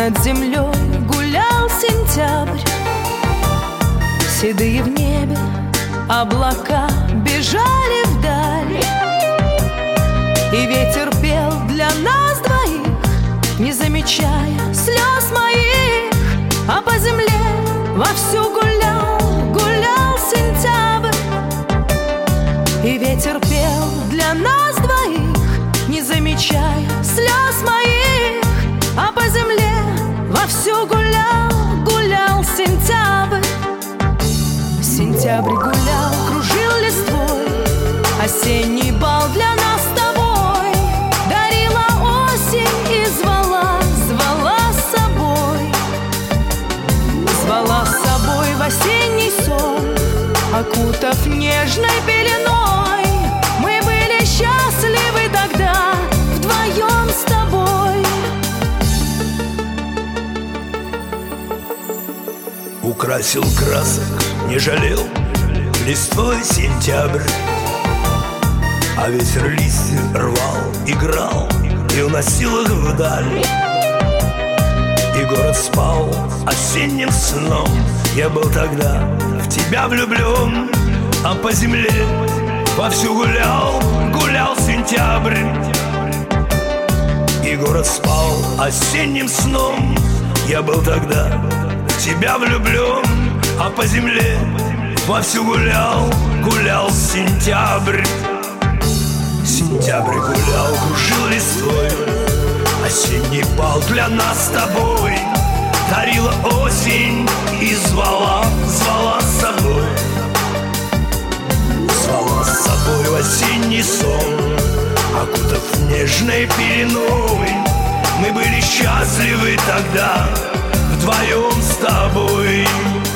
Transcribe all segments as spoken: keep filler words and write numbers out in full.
Над землей гулял сентябрь, седые в небе облака бежали вдаль, и ветер пел для нас двоих, не замечая слез моих. А по земле вовсю гулял, гулял сентябрь, и ветер пел для нас двоих, не замечая слез моих. А по земле вовсю гулял, гулял сентябрь. Сентябрь гулял, кружил листвой, осенний бал для нас с тобой. Дарила осень и звала, звала с собой. Звала с собой в осенний сон, окутав нежной пеленой. Мы были счастливы тогда вдвоем с тобой. Украсил красок, не жалел листвой сентябрь, а ветер листья рвал, играл и уносил их вдаль. И город спал осенним сном. Я был тогда в тебя влюблен, а по земле вовсю гулял, гулял сентябрь. И город спал осенним сном. Я был тогда в тебя влюблен, а по земле вовсю гулял, гулял сентябрь. Сентябрь гулял, кружил листвой, осенний бал для нас с тобой. Дарила осень и звала, звала с собой. Звала с собой в осенний сон, окутав нежной пеленой. Мы были счастливы тогда вдвоем с тобой.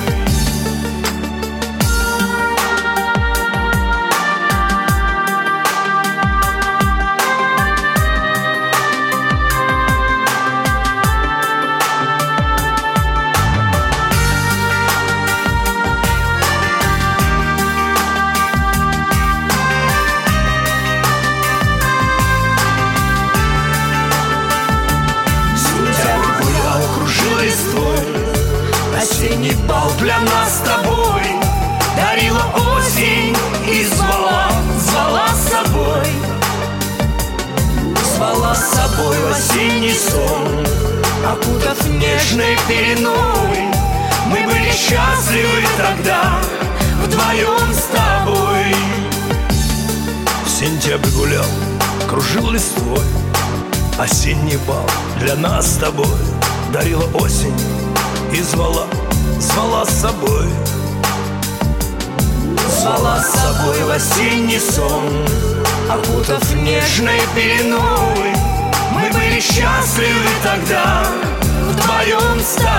Осенний бал для нас с тобой. Дарила осень и звала, звала с собой. Звала с собой в осенний сон, окутав нежной пеленой. Мы были счастливы тогда вдвоем с тобой. Сентябрь гулял, кружил листвой, осенний бал для нас с тобой. Дарила осень и звала, звала с собой. Звала с собой в осенний сон, окутав нежной пеленой. Мы были счастливы тогда вдвоем с тобой.